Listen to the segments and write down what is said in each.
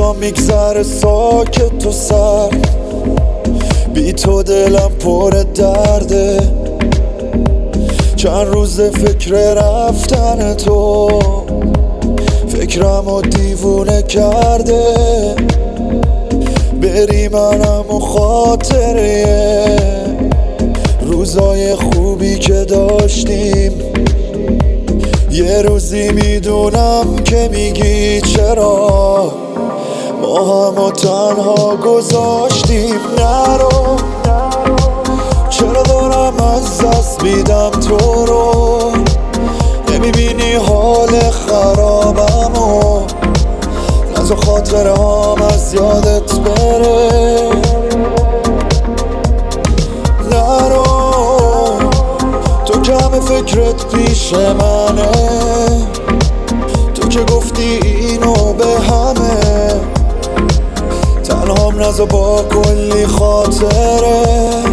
روزا میگذره ساکت و سرد، بی تو دلم پر درده. چند روز فکر رفتن تو، فکرمو دیوونه کرده. بری منم و خاطره روزای خوبی که داشتیم. یه روزی میدونم که میگی چرا ما همو تنها گذاشتیم. نرو، چرا دارم از دست میدم تو رو؟ نمیبینی حال خرابمو؟ نذار خاطره هم از یادت بره. نرو، تو کم فکرت پیش منه، تو که گفتی اینو به همه. تنهام نذار با کلی خاطره.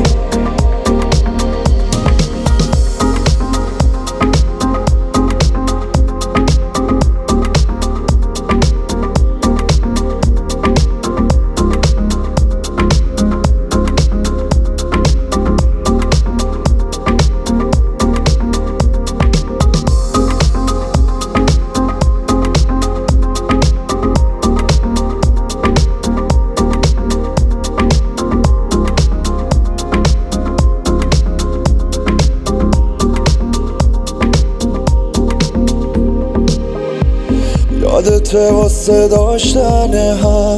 یادته واسه داشتن هم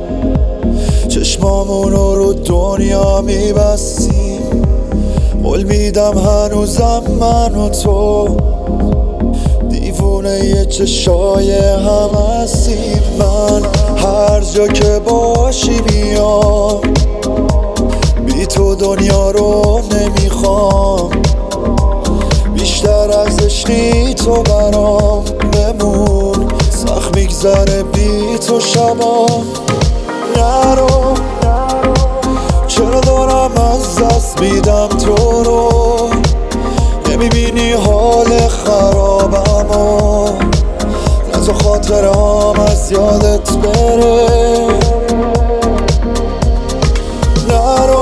چشمامونو رو دنیا میبستیم. قول میدم هنوزم من و تو دیوونه یه چشای هم هستیم. من هر جا که باشی میام، بی تو دنیا رو نمیخوام. بیشتر از عشقی تو برام بمون، سخت میگذره بی تو شبام. نرو، چرا دارم از دست میدم تو رو؟ نمیبینی حال خرابمو؟ نذار خاطره هم از یادت بره. نرو،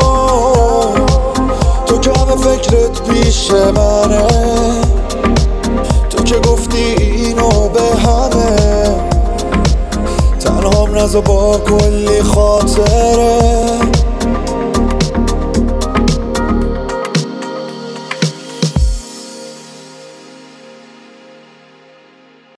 تو کم فکرت پیش منه، تو که گفتی اینو به همه. تنهام نذار با کلی خاطره.